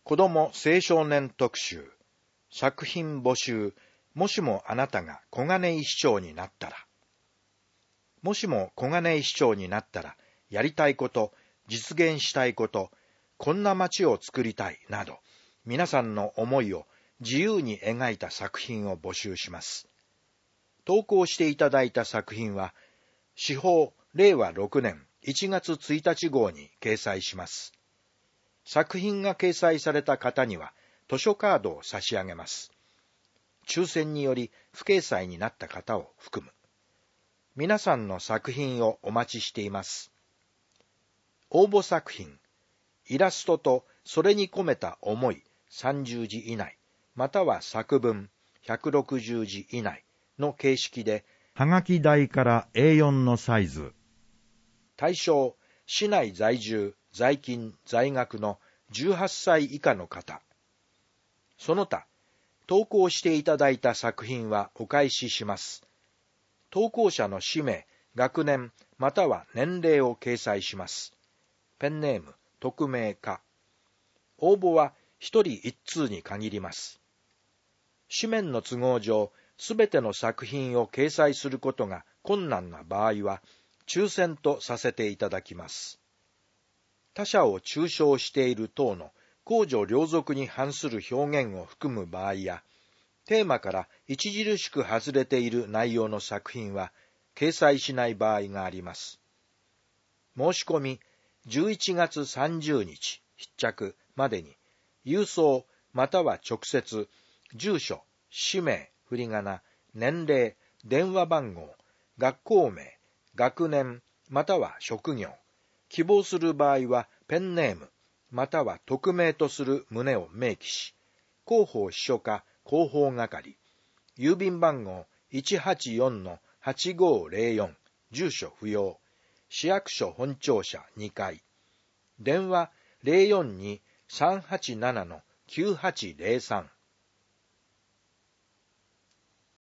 子供青少年特集、作品募集、もしもあなたが小金井市長になったら。もしも小金井市長になったら、やりたいこと、実現したいこと、こんな街を作りたいなど、皆さんの思いを自由に描いた作品を募集します。投稿していただいた作品は、司法令和6年1月1日号に掲載します。作品が掲載された方には図書カードを差し上げます。抽選により不掲載になった方を含む。皆さんの作品をお待ちしています。応募作品、イラストとそれに込めた思い30字以内、または作文160字以内の形式で、 はがき台から A4 のサイズ。 対象、市内在住、在勤、在学の18歳以下の方。その他、投稿していただいた作品はお返しします。投稿者の氏名、学年、または年齢を掲載します。ペンネーム、匿名か。応募は一人一通に限ります。紙面の都合上、すべての作品を掲載することが困難な場合は、抽選とさせていただきます。他者を中傷している等の公序良俗に反する表現を含む場合や、テーマから著しく外れている内容の作品は掲載しない場合があります。申し込み11月30日必着までに、郵送または直接、住所、氏名、振り仮名、年齢、電話番号、学校名、学年、または職業、希望する場合はペンネーム、または匿名とする旨を明記し、広報秘書課広報係、郵便番号 184-8504、住所不要、市役所本庁舎2階、電話 042-387-9803